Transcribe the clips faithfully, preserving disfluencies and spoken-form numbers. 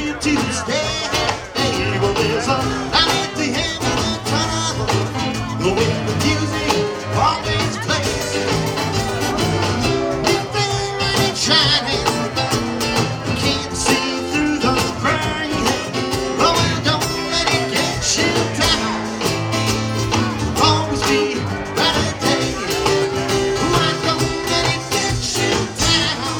here to stay. Well, there's a light at the end of the tunnel, when the music always plays. You think that it's shining, can't see through the curtain. Oh, well, don't let it get you down. Always be better day. Why don't let it get you down?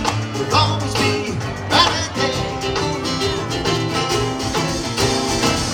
Always be better day.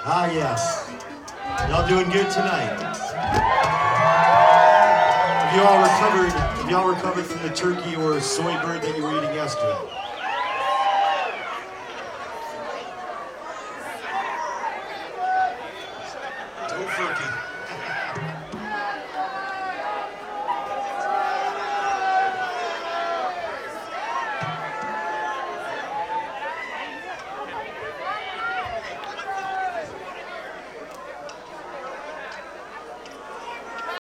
Ah, yes. Y'all doing good tonight? Have you all recovered? Have you all recovered from the turkey or soy bird that you were eating yesterday? Tofurkey.